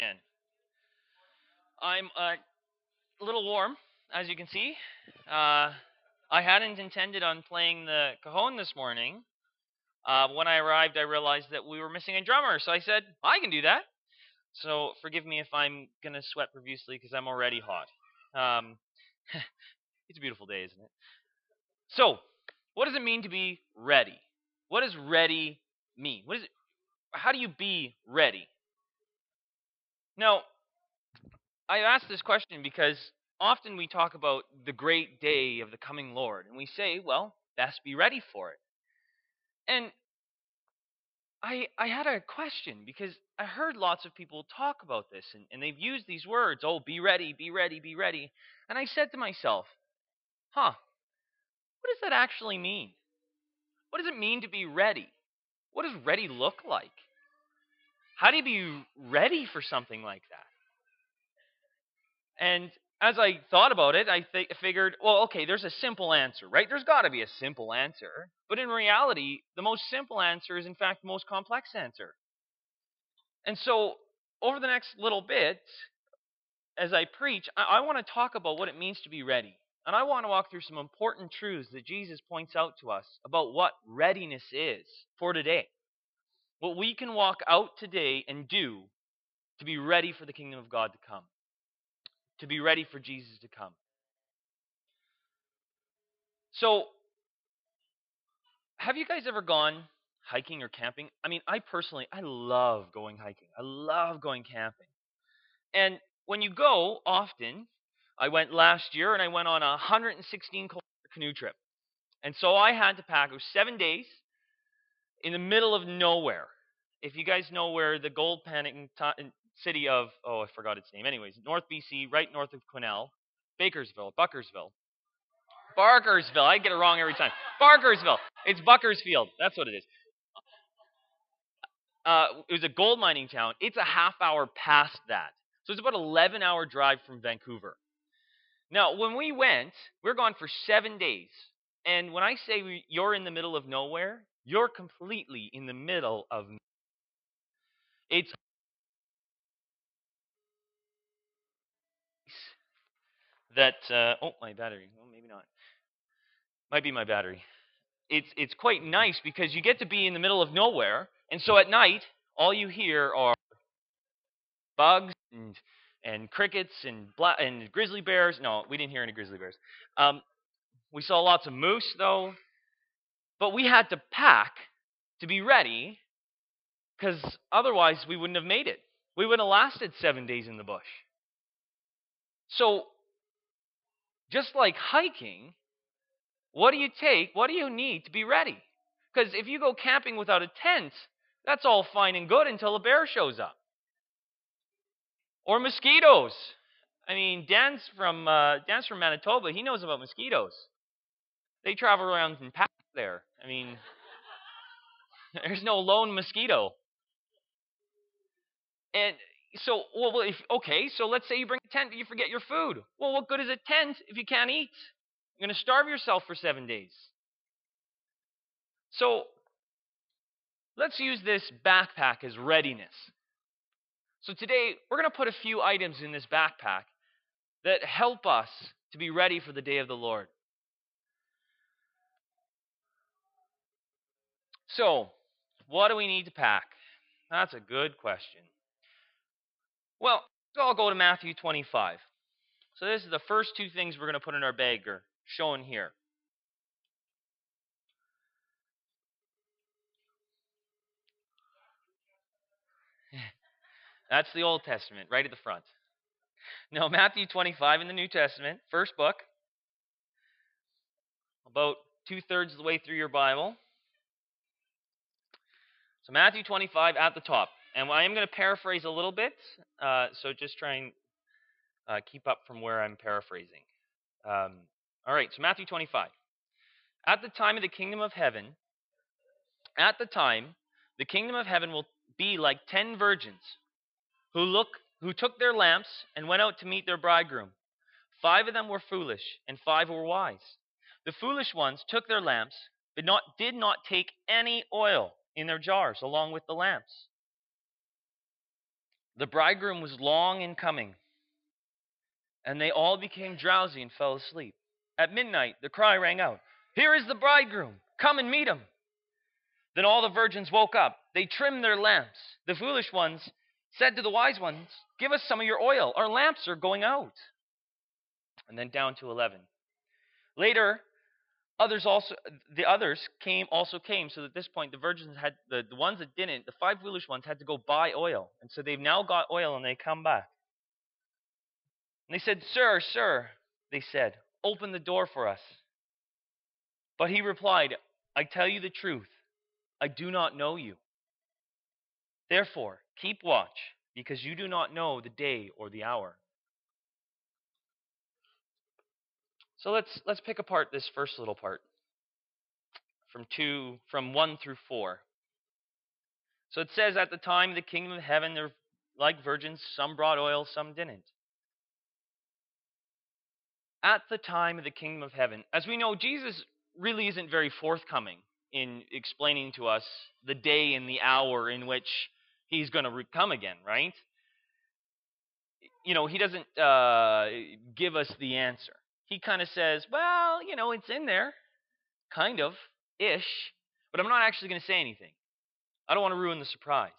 And I'm a little warm, as you can see. Uh, I hadn't intended on playing the cajon this morning. When I arrived, I realized that we were missing a drummer, so I said, I can do that. So forgive me if I'm going to sweat profusely because I'm already hot. Um, it's a beautiful day, isn't it? So, what does it mean to be ready? What does ready mean? What is it? How do you be ready? Now, I ask this question because often we talk about the great day of the coming Lord, and we say, well, best be ready for it. And I had a question because I heard lots of people talk about this, and they've used these words, oh, be ready, be ready, be ready. And I said to myself, huh, what does that actually mean? What does it mean to be ready? What does ready look like? How do you be ready for something like that? And as I thought about it, I figured, well, okay, there's a simple answer, right? There's got to be a simple answer. But in reality, the most simple answer is, in fact, the most complex answer. And so, over the next little bit, as I preach, I want to talk about what it means to be ready. And I want to walk through some important truths that Jesus points out to us about what readiness is for today. What we can walk out today and do to be ready for the kingdom of God to come, to be ready for Jesus to come. So, have you guys ever gone hiking or camping? I mean, I love going hiking. I love going camping. And when you go often, I went last year and I went on a 116 kilometer canoe trip. And so I had to pack, it was 7 days in the middle of nowhere. If you guys know where the gold panning city of, oh, I forgot its name. Anyways, North BC, right north of Quesnel, Barkersville. I get it wrong every time. Barkersville. It's Buckersfield. That's what it is. It was a gold mining town. It's a half hour past that. So it's about 11-hour drive from Vancouver. Now, when we were gone for 7 days. And when I say you're in the middle of nowhere, you're completely in the middle of it's that oh, my battery. Well, maybe not. Might be my battery. It's quite nice because you get to be in the middle of nowhere, and so at night all you hear are bugs and crickets and grizzly bears. No, we didn't hear any grizzly bears. Um, we saw lots of moose though, but we had to pack to be ready because otherwise we wouldn't have made it. We wouldn't have lasted 7 days in the bush. So just like hiking, what do you take? What do you need to be ready? Because if you go camping without a tent, that's all fine and good until a bear shows up. Or mosquitoes. I mean, Dan's from Manitoba. He knows about mosquitoes. They travel around in packs there. I mean, there's no lone mosquito. And so, well, if okay, so let's say you bring a tent, but you forget your food. Well, what good is a tent if you can't eat? You're going to starve yourself for 7 days. So let's use this backpack as readiness. So today we're going to put a few items in this backpack that help us to be ready for the day of the Lord. So, what do we need to pack? That's a good question. Well, let's all go to Matthew 25. So this is the first two things we're going to put in our bag are shown here. That's the Old Testament, right at the front. No, Matthew 25 in the New Testament, first book, about 2/3 of the way through your Bible. So Matthew 25 at the top. And I am going to paraphrase a little bit, so just try and keep up from where I'm paraphrasing. All right, so Matthew 25. At the time of the kingdom of heaven, at the time, the kingdom of heaven will be like 10 virgins who took their lamps and went out to meet their bridegroom. 5 of them were foolish, and 5 were wise. The foolish ones took their lamps, but did not take any oil in their jars along with the lamps. The bridegroom was long in coming, and they all became drowsy and fell asleep. At midnight, the cry rang out, 'Here is the bridegroom! Come and meet him!' Then all the virgins woke up. They trimmed their lamps. The foolish ones said to the wise ones, 'Give us some of your oil. Our lamps are going out.'" And then down to 11. Later, the others came. So at this point, the virgins had, the ones that didn't, the five foolish ones had to go buy oil. And so they've now got oil and they come back. And they said, Sir, they said, "open the door for us." But he replied, "I tell you the truth, I do not know you. Therefore, keep watch, because you do not know the day or the hour." So let's pick apart this first little part from 1 through 4. So it says, "At the time of the kingdom of heaven, there were like virgins, some brought oil, some didn't." At the time of the kingdom of heaven, as we know, Jesus really isn't very forthcoming in explaining to us the day and the hour in which he's going to come again, right? He doesn't give us the answer. He kind of says, well, it's in there, kind of, ish, but I'm not actually going to say anything. I don't want to ruin the surprise.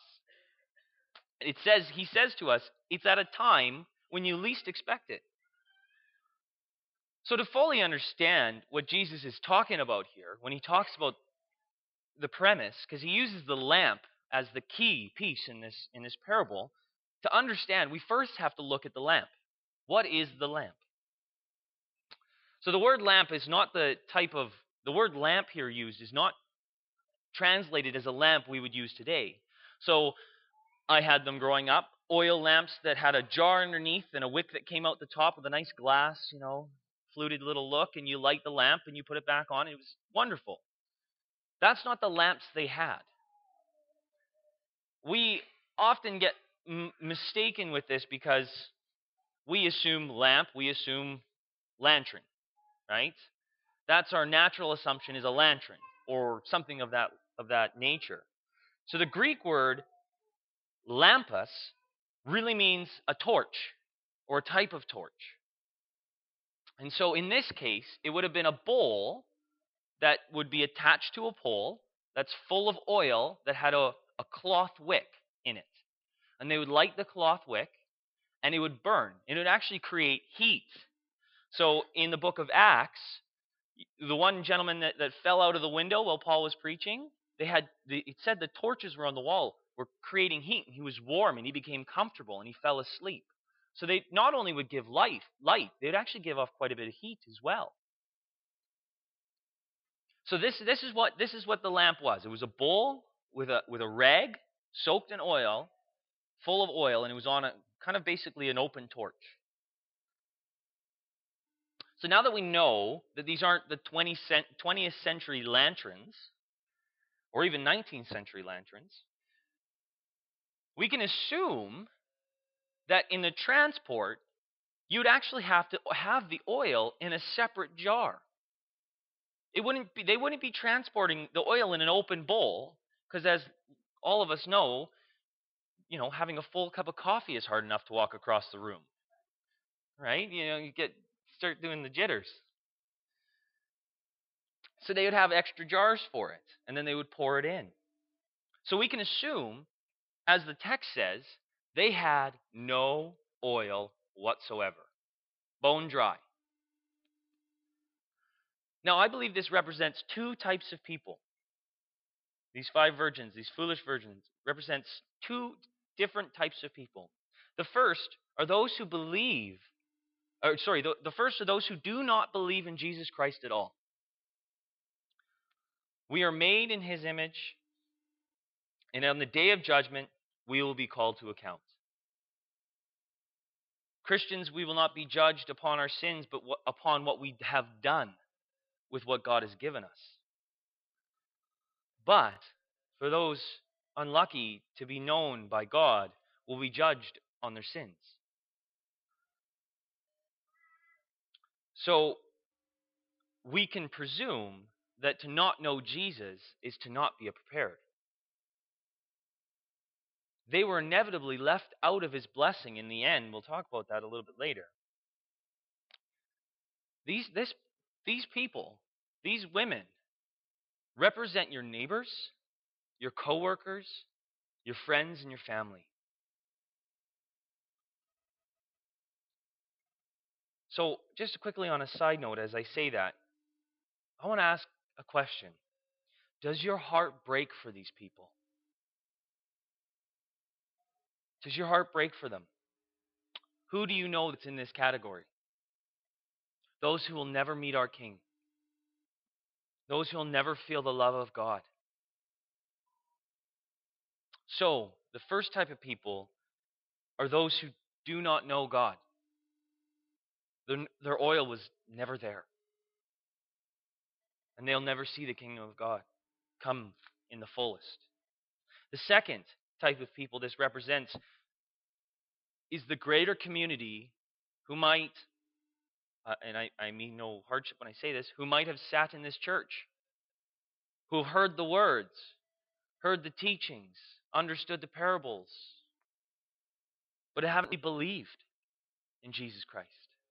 He says to us, it's at a time when you least expect it. So to fully understand what Jesus is talking about here, when he talks about the premise, because he uses the lamp as the key piece in this parable, to understand, we first have to look at the lamp. What is the lamp? So the word lamp is not the word lamp here used is not translated as a lamp we would use today. So I had them growing up, oil lamps that had a jar underneath and a wick that came out the top with a nice glass, fluted little look, and you light the lamp and you put it back on. It was wonderful. That's not the lamps they had. We often get mistaken with this because we assume lamp, we assume lantern, right? That's our natural assumption, is a lantern or something of that nature. So the Greek word lampos really means a torch or a type of torch. And so in this case, it would have been a bowl that would be attached to a pole that's full of oil that had a cloth wick in it. And they would light the cloth wick and it would burn. It would actually create heat. So in the book of Acts, the one gentleman that fell out of the window while Paul was preaching, it said the torches were on the wall, were creating heat, and he was warm and he became comfortable and he fell asleep. So they not only would give light, they would actually give off quite a bit of heat as well. So this is what the lamp was. It was a bowl with a rag soaked in oil, full of oil, and it was on a kind of basically an open torch. So now that we know that these aren't the 20th century lanterns, or even 19th century lanterns, we can assume that in the transport, you'd actually have to have the oil in a separate jar. They wouldn't be transporting the oil in an open bowl, because as all of us know, having a full cup of coffee is hard enough to walk across the room, right? You start doing the jitters. So they would have extra jars for it, and then they would pour it in. So we can assume, as the text says, they had no oil whatsoever, bone dry. Now, I believe this represents two types of people. These five virgins, these foolish virgins, represents two different types of people. The first are those who believe, the first are those who do not believe in Jesus Christ at all. We are made in his image, and on the day of judgment, we will be called to account. Christians, we will not be judged upon our sins, but upon what we have done with what God has given us. But for those unlucky to be known by God, will be judged on their sins. So we can presume that to not know Jesus is to not be prepared. they were inevitably left out of his blessing in the end. We'll talk about that a little bit later. These people, these women, represent your neighbors, your coworkers, your friends, and your family. So, just quickly on a side note, as I say that, I want to ask a question. Does your heart break for these people? Does your heart break for them? Who do you know that's in this category? Those who will never meet our King. Those who will never feel the love of God. So, the first type of people are those who do not know God. Their oil was never there. And they'll never see the kingdom of God come in the fullest. The second type of people this represents is the greater community who might, and I mean no hardship when I say this, who might have sat in this church, who have heard the words, heard the teachings, understood the parables, but haven't believed in Jesus Christ.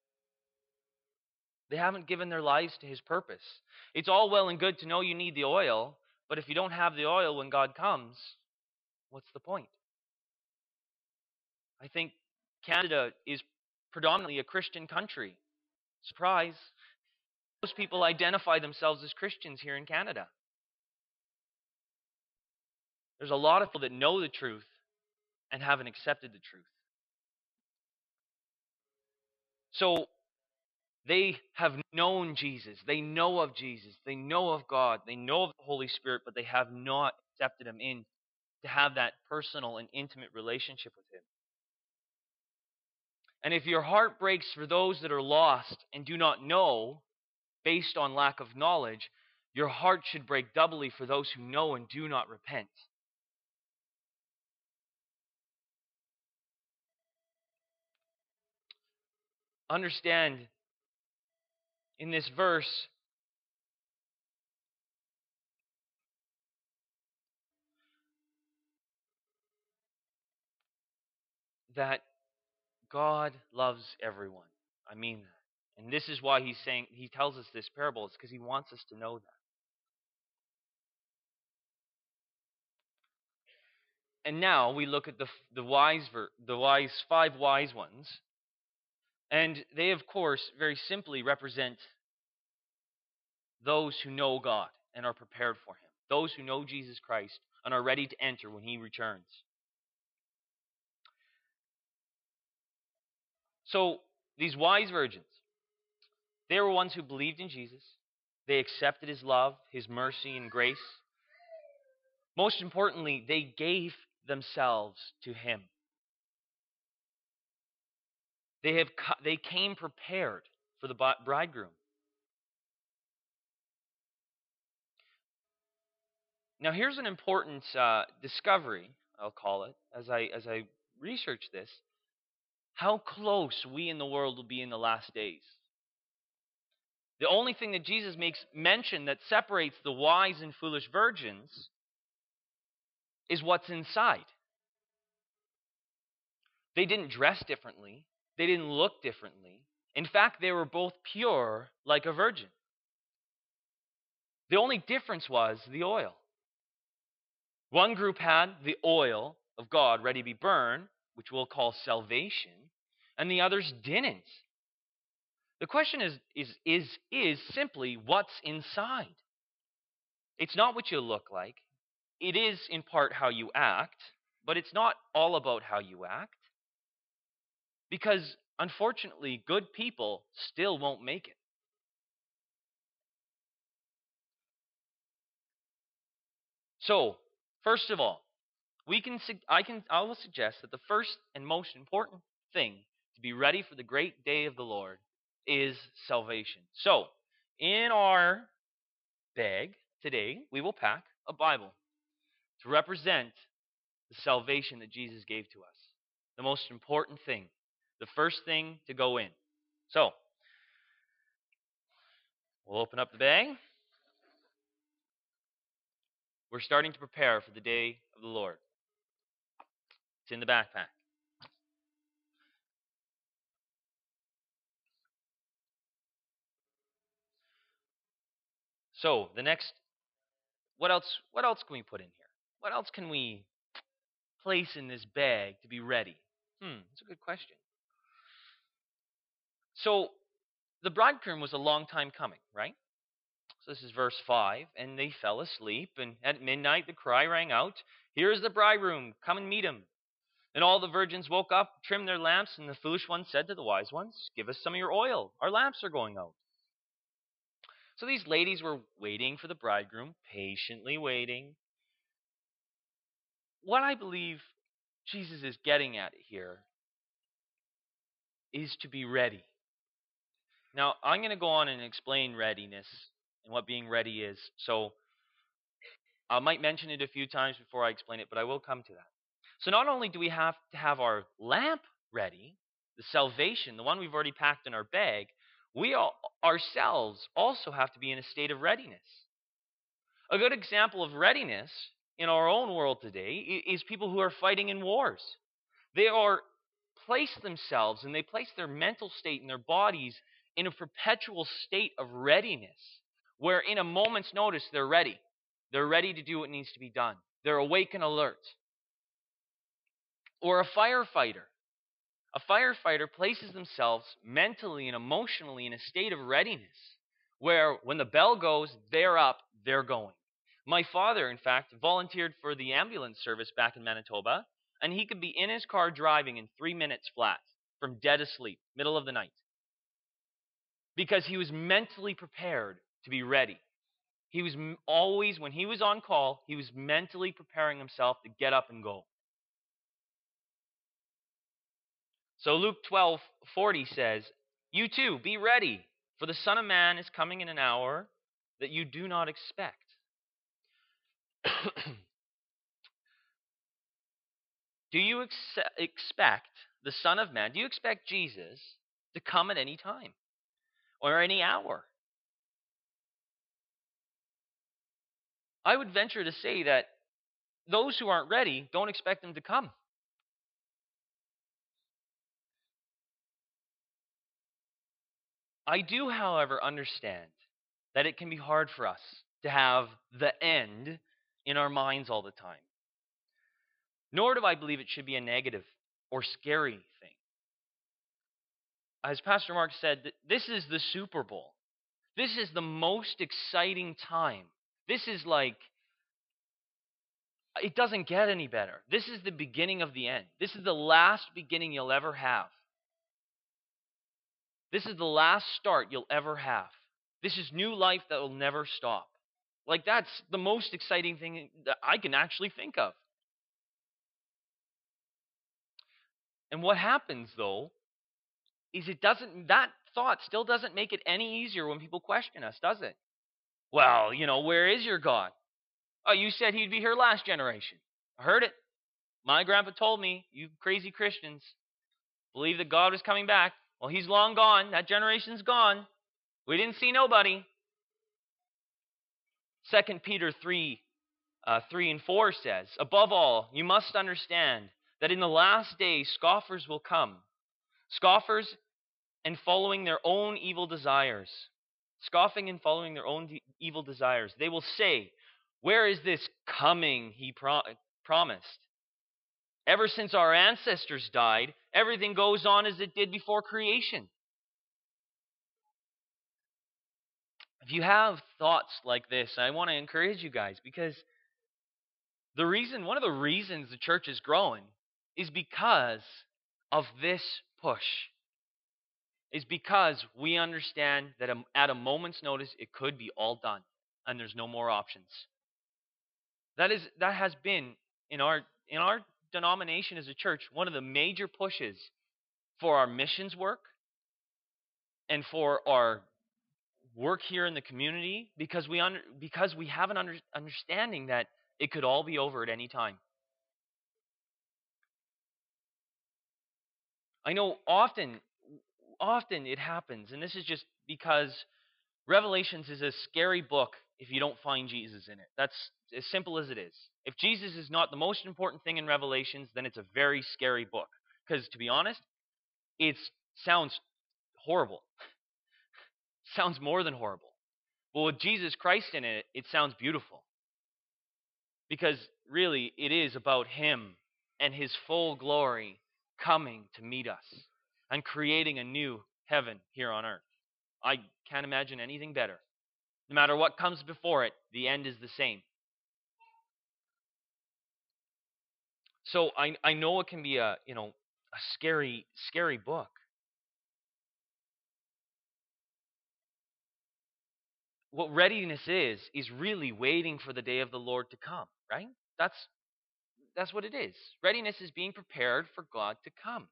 They haven't given their lives to his purpose. It's all well and good to know you need the oil, but if you don't have the oil when God comes, what's the point? I think Canada is predominantly a Christian country. Surprise. Most people identify themselves as Christians here in Canada. There's a lot of people that know the truth and haven't accepted the truth. So they have known Jesus. They know of Jesus. They know of God. They know of the Holy Spirit, but they have not accepted him in to have that personal and intimate relationship with him. And if your heart breaks for those that are lost and do not know, based on lack of knowledge, your heart should break doubly for those who know and do not repent. Understand, in this verse, that God loves everyone. I mean that. And this is why he tells us this parable. It's because he wants us to know that. And now we look at the five wise ones, and they, of course, very simply represent those who know God and are prepared for him, those who know Jesus Christ and are ready to enter when he returns. So these wise virgins, they were ones who believed in Jesus. They accepted his love, his mercy, and grace. Most importantly, they gave themselves to him. They came prepared for the bridegroom. Now, here's an important discovery, I'll call it, as I research this: how close we in the world will be in the last days. The only thing that Jesus makes mention that separates the wise and foolish virgins is what's inside. They didn't dress differently. They didn't look differently. In fact, they were both pure like a virgin. The only difference was the oil. One group had the oil of God ready to be burned, which we'll call salvation, and the others didn't. The question is simply what's inside. It's not what you look like. It is in part how you act, but it's not all about how you act. Because unfortunately, good people still won't make it. So, first of all, I will suggest that the first and most important thing to be ready for the great day of the Lord is salvation. So, in our bag today, we will pack a Bible to represent the salvation that Jesus gave to us. The most important thing, the first thing to go in. So, we'll open up the bag. We're starting to prepare for the day of the Lord. It's in the backpack. So the next, what else? What else can we put in here? What else can we place in this bag to be ready? That's a good question. So the bridegroom was a long time coming, right? So this is verse 5. And they fell asleep, and at midnight the cry rang out, "Here is the bridegroom, come and meet him." And all the virgins woke up, trimmed their lamps, and the foolish ones said to the wise ones, "Give us some of your oil. Our lamps are going out." So these ladies were waiting for the bridegroom, patiently waiting. What I believe Jesus is getting at here is to be ready. Now, I'm going to go on and explain readiness and what being ready is. So I might mention it a few times before I explain it, but I will come to that. So not only do we have to have our lamp ready, the salvation, the one we've already packed in our bag, we ourselves also have to be in a state of readiness. A good example of readiness in our own world today is people who are fighting in wars. They are place themselves and they place their mental state and their bodies in a perpetual state of readiness, where in a moment's notice they're ready. They're ready to do what needs to be done. They're awake and alert. Or a firefighter. A firefighter places themselves mentally and emotionally in a state of readiness, where when the bell goes, they're up, they're going. My father, in fact, volunteered for the ambulance service back in Manitoba, and he could be in his car driving in 3 minutes flat from dead asleep, middle of the night, because he was mentally prepared to be ready. He was always, when he was on call, he was mentally preparing himself to get up and go. So Luke 12:40 says, "You too, be ready, for the Son of Man is coming in an hour that you do not expect." Do you expect the Son of Man, do you expect Jesus to come at any time or any hour? I would venture to say that those who aren't ready don't expect him to come. I do, however, understand that it can be hard for us to have the end in our minds all the time. Nor do I believe it should be a negative or scary thing. As Pastor Mark said, this is the Super Bowl. This is the most exciting time. This is like, it doesn't get any better. This is the beginning of the end. This is the last beginning you'll ever have. This is the last start you'll ever have. This is new life that will never stop. Like, that's the most exciting thing that I can actually think of. And what happens, though, is that thought still doesn't make it any easier when people question us, does it? Well, where is your God? Oh, you said he'd be here last generation. I heard it. My grandpa told me, you crazy Christians believe that God was coming back. Well, he's long gone. That generation's gone. We didn't see nobody. 2 Peter 3 and 4 says, "Above all, you must understand that in the last days scoffers will come. Scoffers and following their own evil desires. Scoffing and following their own evil desires. They will say, 'Where is this coming he promised? Ever since our ancestors died, everything goes on as it did before creation.'" If you have thoughts like this, I want to encourage you guys, because one of the reasons the church is growing is because of this push. Is because we understand that at a moment's notice it could be all done and there's no more options. That has been in our denomination as a church one of the major pushes for our missions work and for our work here in the community, because we have an understanding that it could all be over at any time. I know often it happens, and this is just because Revelations is a scary book if you don't find Jesus in it. That's as simple as it is. If Jesus is not the most important thing in Revelations, then it's a very scary book. Because to be honest, it sounds horrible. Sounds more than horrible. But with Jesus Christ in it, it sounds beautiful. Because really, it is about him and his full glory coming to meet us and creating a new heaven here on earth. I can't imagine anything better. No matter what comes before it, the end is the same. So I know it can be a scary book. What readiness is really waiting for the day of the Lord to come, right? That's what it is. Readiness is being prepared for God to come.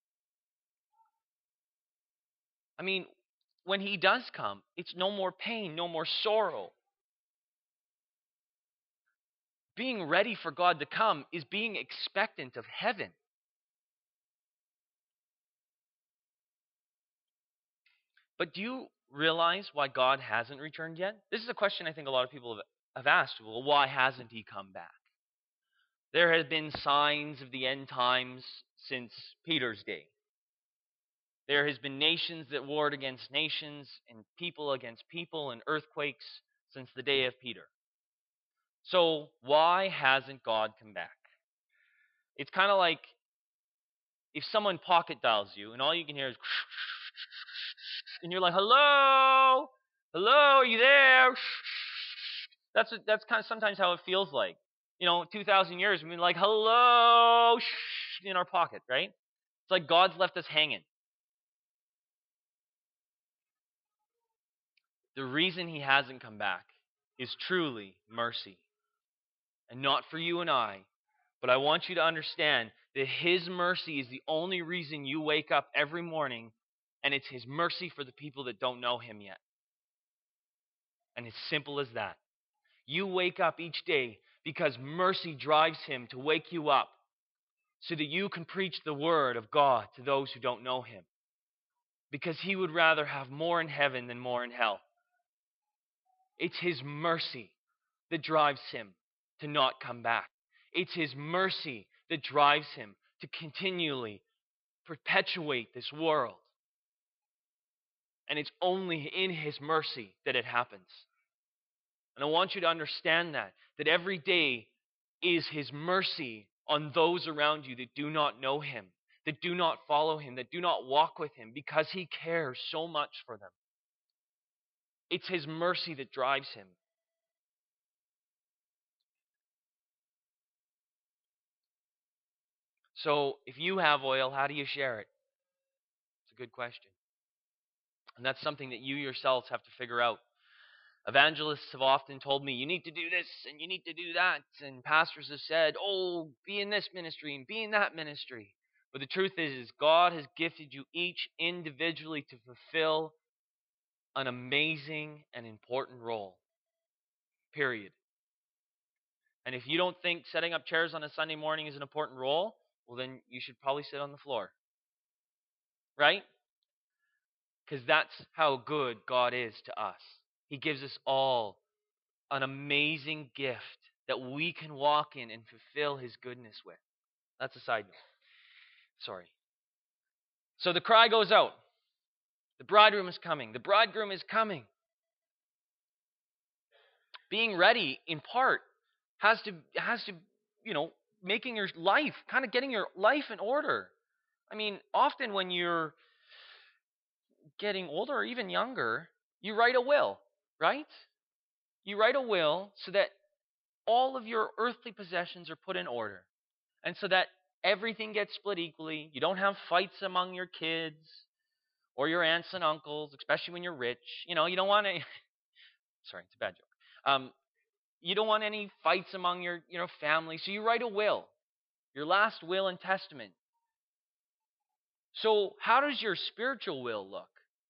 I mean, when he does come, it's no more pain, no more sorrow. Being ready for God to come is being expectant of heaven. But do you realize why God hasn't returned yet? This is a question I think a lot of people have asked. Well, why hasn't he come back? There have been signs of the end times since Peter's day. There has been nations that warred against nations and people against people and earthquakes since the day of Peter. So why hasn't God come back? It's kind of like if someone pocket dials you and all you can hear is and you're like, hello, are you there? That's kind of sometimes how it feels like. 2,000 years, we've been like, hello, in our pocket, right? It's like God's left us hanging. The reason he hasn't come back is truly mercy. And not for you and I, but I want you to understand that his mercy is the only reason you wake up every morning, and it's his mercy for the people that don't know him yet. And it's simple as that. You wake up each day because mercy drives him to wake you up so that you can preach the word of God to those who don't know him. Because he would rather have more in heaven than more in hell. It's his mercy that drives him to not come back. It's his mercy that drives him to continually perpetuate this world. And it's only in his mercy that it happens. And I want you to understand that every day is his mercy on those around you that do not know him, that do not follow him, that do not walk with him, because he cares so much for them. It's his mercy that drives him. So if you have oil, how do you share it? It's a good question. And that's something that you yourselves have to figure out. Evangelists have often told me, you need to do this and you need to do that. And pastors have said, oh, be in this ministry and be in that ministry. But the truth is God has gifted you each individually to fulfill an amazing and important role. Period. And if you don't think setting up chairs on a Sunday morning is an important role, well, then you should probably sit on the floor. Right? Because that's how good God is to us. He gives us all an amazing gift that we can walk in and fulfill his goodness with. That's a side note. Sorry. So the cry goes out. The bridegroom is coming. The bridegroom is coming. Being ready, in part, has to making your life, kind of getting your life in order. I mean, often when you're getting older or even younger, you write a will, right? You write a will so that all of your earthly possessions are put in order. And so that everything gets split equally. You don't have fights among your kids or your aunts and uncles, especially when you're rich. You don't want to. Sorry, it's a bad joke. You don't want any fights among your family. So you write a will, your last will and testament. So how does your spiritual will look?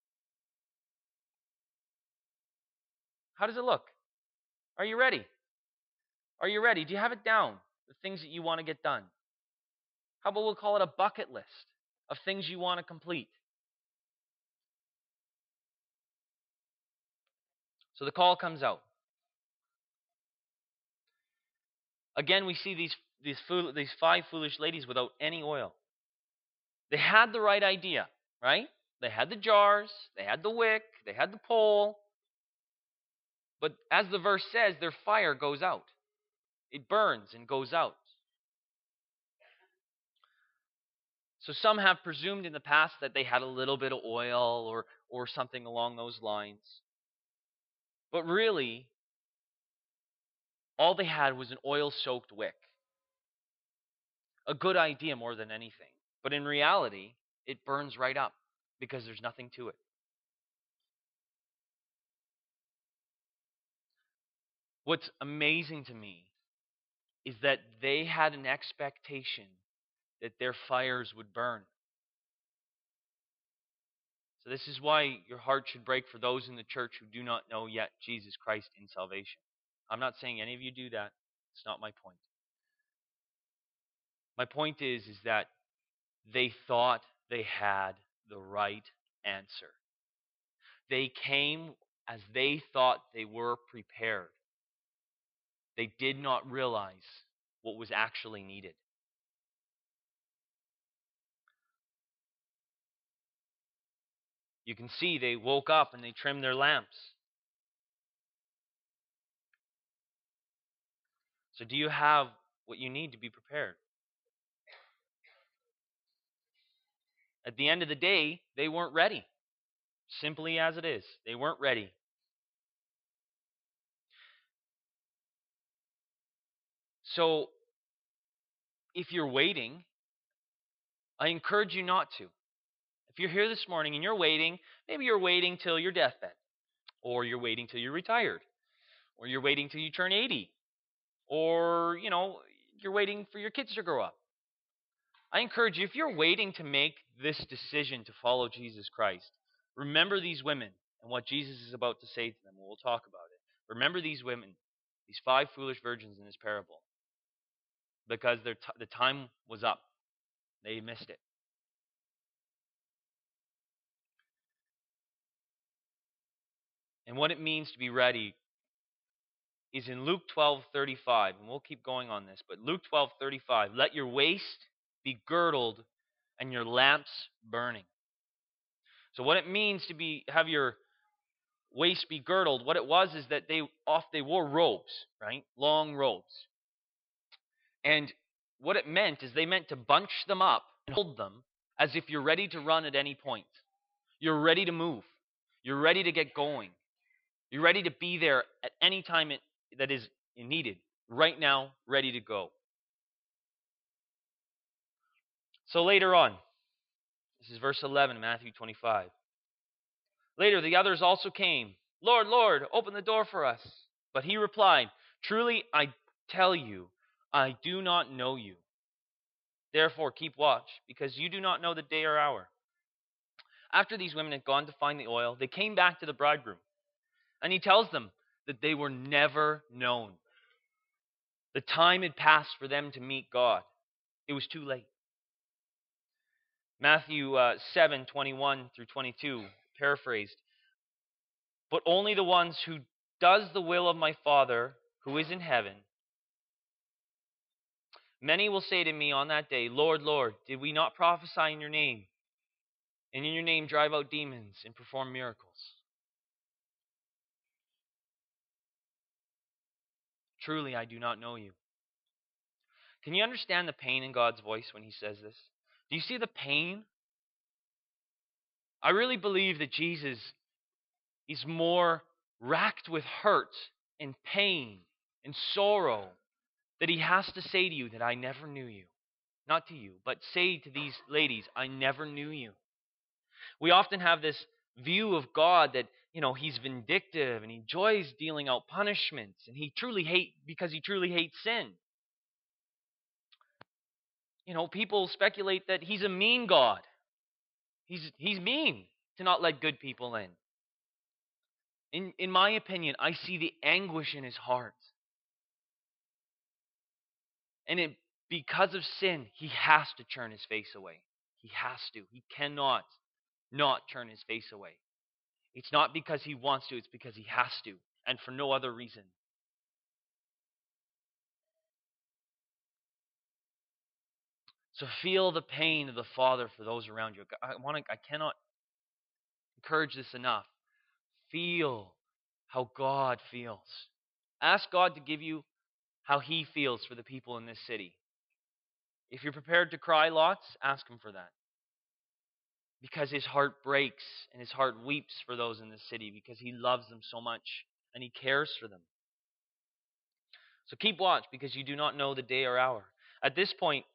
How does it look? Are you ready? Are you ready? Do you have it down? The things that you want to get done. How about we'll call it a bucket list of things you want to complete? So the call comes out. Again, we see these five foolish ladies without any oil. They had the right idea, right? They had the jars, they had the wick, they had the pole. But as the verse says, their fire goes out. It burns and goes out. So some have presumed in the past that they had a little bit of oil or something along those lines. But really, all they had was an oil-soaked wick. A good idea more than anything. But in reality, it burns right up because there's nothing to it. What's amazing to me is that they had an expectation that their fires would burn. So this is why your heart should break for those in the church who do not know yet Jesus Christ in salvation. I'm not saying any of you do that. It's not my point. My point is that they thought they had the right answer. They came as they thought they were prepared. They did not realize what was actually needed. You can see they woke up and they trimmed their lamps. So do you have what you need to be prepared? At the end of the day, they weren't ready. Simply as it is, they weren't ready. So if you're waiting, I encourage you not to. If you're here this morning and you're waiting, maybe you're waiting till your deathbed, or you're waiting till you're retired, or you're waiting till you turn 80, or, you're waiting for your kids to grow up. I encourage you, if you're waiting to make this decision to follow Jesus Christ, remember these women and what Jesus is about to say to them. We'll talk about it. Remember these women, these five foolish virgins in this parable, because the time was up. They missed it. And what it means to be ready is in Luke 12:35, and we'll keep going on this, but Luke 12:35, let your waist be girdled and your lamps burning. So what it means to have your waist be girdled, what it was is that they wore robes, right? Long robes. And what it meant is they meant to bunch them up and hold them as if you're ready to run at any point. You're ready to move. You're ready to get going. You're ready to be there at any time that is needed. Right now, ready to go. So later on, this is verse 11, Matthew 25. Later, the others also came. Lord, Lord, open the door for us. But he replied, truly, I tell you, I do not know you. Therefore, keep watch, because you do not know the day or hour. After these women had gone to find the oil, they came back to the bridegroom. And he tells them that they were never known. The time had passed for them to meet God. It was too late. Matthew 7:21 through 22, paraphrased. But only the ones who does the will of my Father who is in heaven. Many will say to me on that day, Lord, Lord, did we not prophesy in your name? And in your name drive out demons and perform miracles? Truly, I do not know you. Can you understand the pain in God's voice when he says this? Do you see the pain? I really believe that Jesus is more racked with hurt and pain and sorrow that he has to say to you that I never knew you. Not to you, but say to these ladies, I never knew you. We often have this view of God that, he's vindictive and he enjoys dealing out punishments and he truly hates sin. People speculate that he's a mean God. He's mean to not let good people in. In my opinion, I see the anguish in his heart. And because of sin, he has to turn his face away. He has to. He cannot not turn his face away. It's not because he wants to, it's because he has to, and for no other reason. So feel the pain of the Father for those around you. I cannot encourage this enough. Feel how God feels. Ask God to give you how He feels for the people in this city. If you're prepared to cry lots, ask Him for that. Because His heart breaks and His heart weeps for those in this city because He loves them so much and He cares for them. So keep watch because you do not know the day or hour. At this point,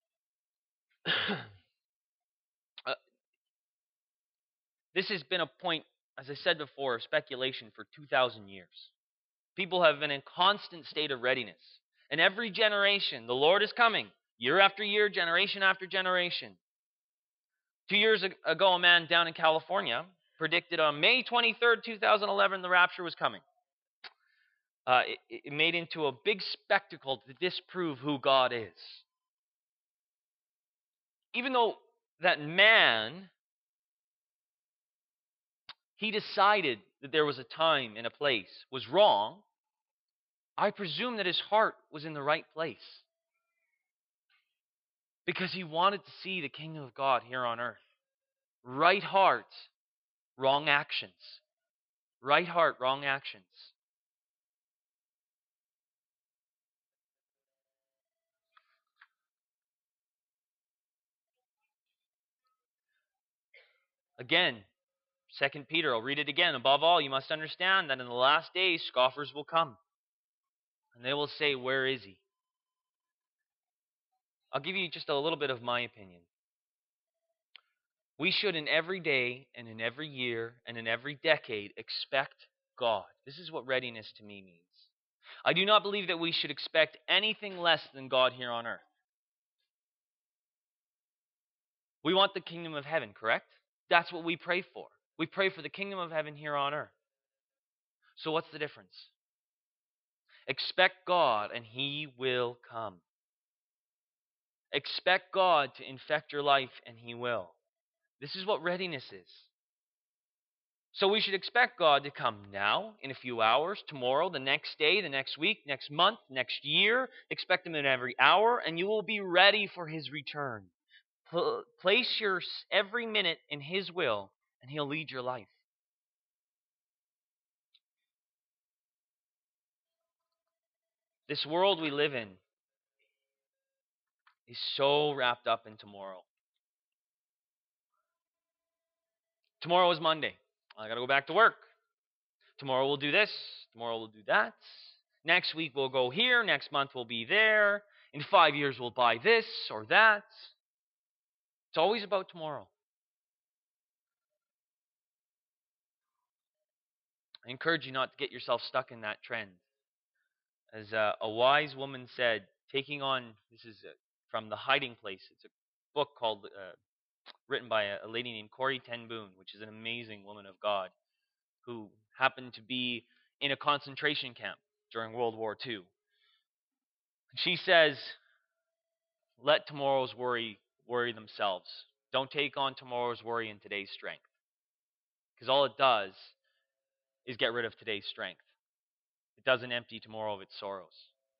this has been a point, as I said before, of speculation for 2,000 years. People have been in constant state of readiness. In every generation, the Lord is coming, year after year, generation after generation. 2 years ago, a man down in California predicted on May 23rd, 2011, the rapture was coming. It made into a big spectacle to disprove who God is. Even though that man, he decided that there was a time and a place, was wrong, I presume that his heart was in the right place. Because he wanted to see the kingdom of God here on earth. Right heart, wrong actions. Right heart, wrong actions. Again, 2 Peter, I'll read it again. Above all, you must understand that in the last days, scoffers will come. And they will say, where is he? I'll give you just a little bit of my opinion. We should in every day and in every year and in every decade expect God. This is what readiness to me means. I do not believe that we should expect anything less than God here on earth. We want the kingdom of heaven, correct? That's what we pray for. We pray for the kingdom of heaven here on earth. So what's the difference? Expect God and He will come. Expect God to infect your life and He will. This is what readiness is. So we should expect God to come now, in a few hours, tomorrow, the next day, the next week, next month, next year. Expect Him in every hour, and you will be ready for His return. Place your every minute in His will, and He'll lead your life. This world we live in is so wrapped up in tomorrow. Tomorrow is Monday. I got to go back to work. Tomorrow we'll do this. Tomorrow we'll do that. Next week we'll go here. Next month we'll be there. In 5 years we'll buy this or that. It's always about tomorrow. I encourage you not to get yourself stuck in that trend. As a wise woman said, taking on, this is from The Hiding Place. It's a book called, written by a lady named Corrie ten Boom, which is an amazing woman of God who happened to be in a concentration camp during World War II. She says, let tomorrow's worry themselves. Don't take on tomorrow's worry in today's strength. Because all it does is get rid of today's strength. It doesn't empty tomorrow of its sorrows.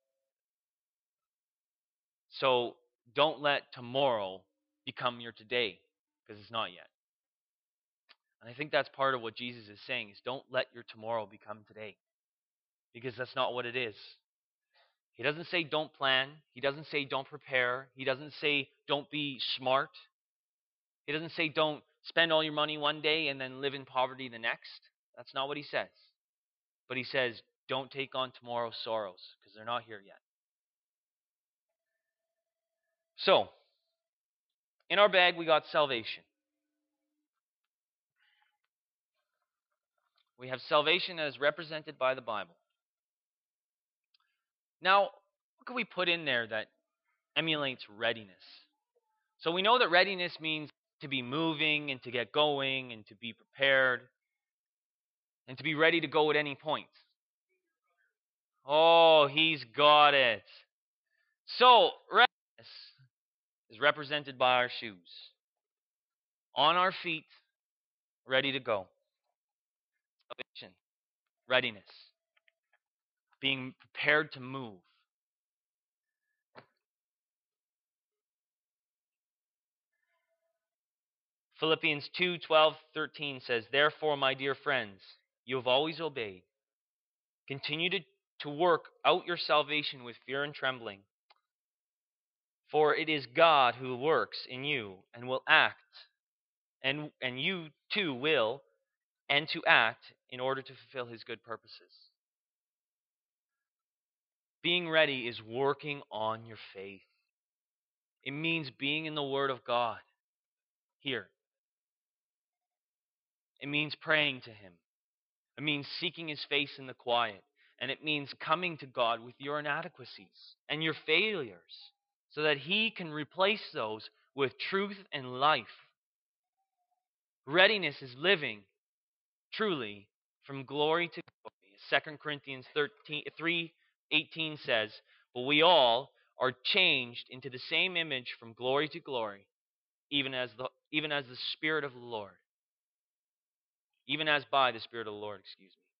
So don't let tomorrow become your today, because it's not yet. And I think that's part of what Jesus is saying, is don't let your tomorrow become today, because that's not what it is. He doesn't say don't plan. He doesn't say don't prepare. He doesn't say don't be smart. He doesn't say don't spend all your money one day and then live in poverty the next. That's not what he says. But he says don't take on tomorrow's sorrows, because they're not here yet. So, in our bag we got salvation. We have salvation as represented by the Bible. Now, what can we put in there that emulates readiness? So we know that readiness means to be moving and to get going and to be prepared and to be ready to go at any point. Oh, he's got it. So, readiness is represented by our shoes. On our feet, ready to go. Salvation, readiness, being prepared to move. Philippians 2:12-13 says, "Therefore, my dear friends, you have always obeyed. Continue to work out your salvation with fear and trembling. For it is God who works in you and will act, and you too will, and to act in order to fulfill his good purposes." Being ready is working on your faith. It means being in the Word of God here. It means praying to him. It means seeking his face in the quiet. And it means coming to God with your inadequacies and your failures so that he can replace those with truth and life. Readiness is living truly from glory to glory. 2 Corinthians 3:18 says, "But we all are changed into the same image from glory to glory, even as the Spirit of the Lord, even as by the Spirit of the Lord, excuse me."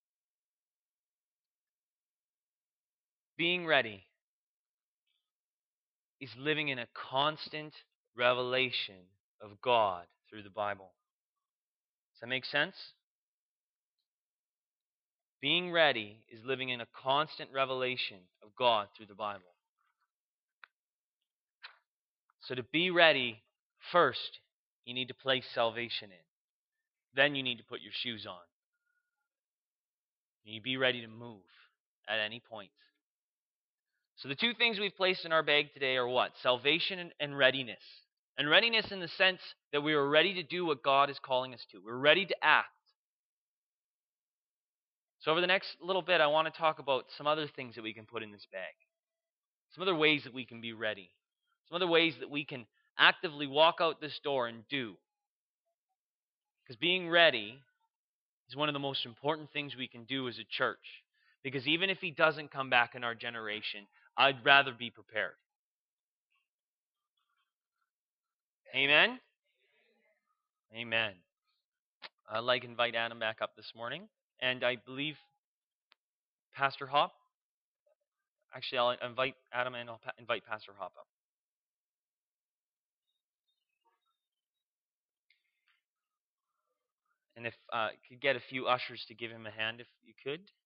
Being ready is living in a constant revelation of God through the Bible. Does that make sense? Being ready is living in a constant revelation of God through the Bible. So to be ready, first, you need to place salvation in. Then you need to put your shoes on. You need to be ready to move at any point. So the two things we've placed in our bag today are what? Salvation and readiness. And readiness in the sense that we are ready to do what God is calling us to. We're ready to act. So over the next little bit, I want to talk about some other things that we can put in this bag. Some other ways that we can be ready. Some other ways that we can actively walk out this door and do. Because being ready is one of the most important things we can do as a church. Because even if he doesn't come back in our generation, I'd rather be prepared. Amen? Amen. I'd like to invite Adam back up this morning. And I believe Pastor Hop. Actually, I'll invite Adam and I'll invite Pastor Hop up. And if you could get a few ushers to give him a hand if you could.